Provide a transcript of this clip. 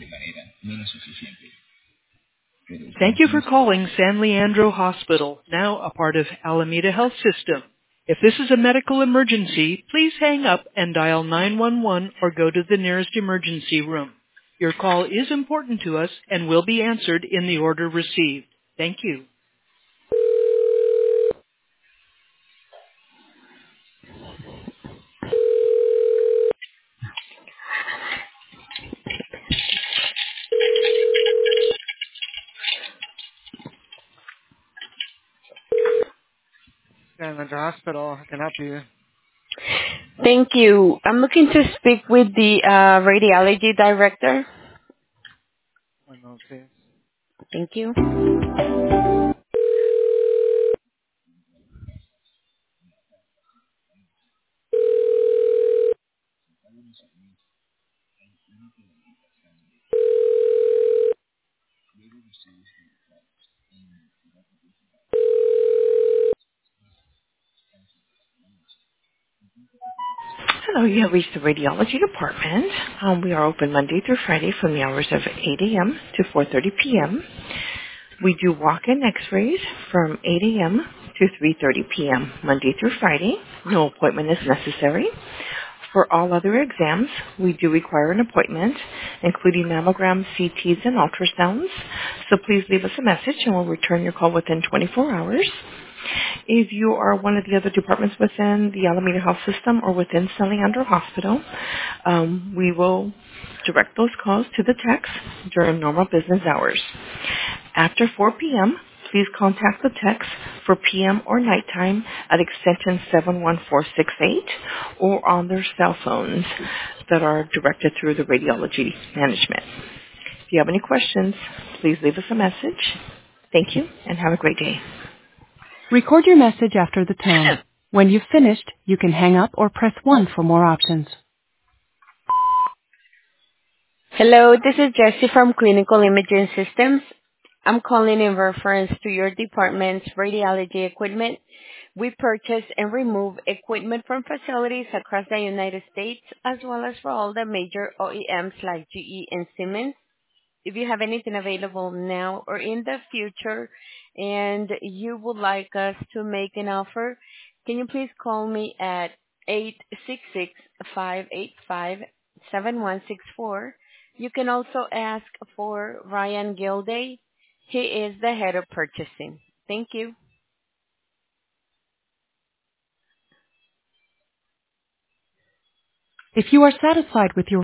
Thank you for calling San Leandro Hospital, now a part of Alameda Health System. If this is a medical emergency, please hang up and dial 911 or go to the nearest emergency room. Your call is important to us and will be answered in the order received. Thank you. San Leandro Hospital, I can help you. Thank you. I'm looking to speak with the radiology director. One moment, please. Thank you. Hello, you have reached the radiology department. We are open Monday through Friday from the hours of 8 a.m. to 4:30 p.m. We do walk-in x-rays from 8 a.m. to 3:30 p.m. Monday through Friday. No appointment is necessary. For all other exams, we do require an appointment, including mammograms, CTs, and ultrasounds. So please leave us a message and we'll return your call within 24 hours. If you are one of the other departments within the Alameda Health System or within San Leandro Hospital, we will direct those calls to the techs during normal business hours. After 4 p.m., please contact the techs for PM or nighttime at extension 71468 or on their cell phones that are directed through the radiology management. If you have any questions, please leave us a message. Thank you and have a great day. Record your message after the tone. When you've finished, you can hang up or press 1 for more options. Hello, this is Jessie from Clinical Imaging Systems. I'm calling in reference to your department's radiology equipment. We purchase and remove equipment from facilities across the United States, as well as for all the major OEMs like GE and Siemens. If you have anything available now or in the future and you would like us to make an offer, can you please call me at 866-585-7164. You can also ask for Ryan Gilday. He is the head of purchasing. Thank you. If you are satisfied with your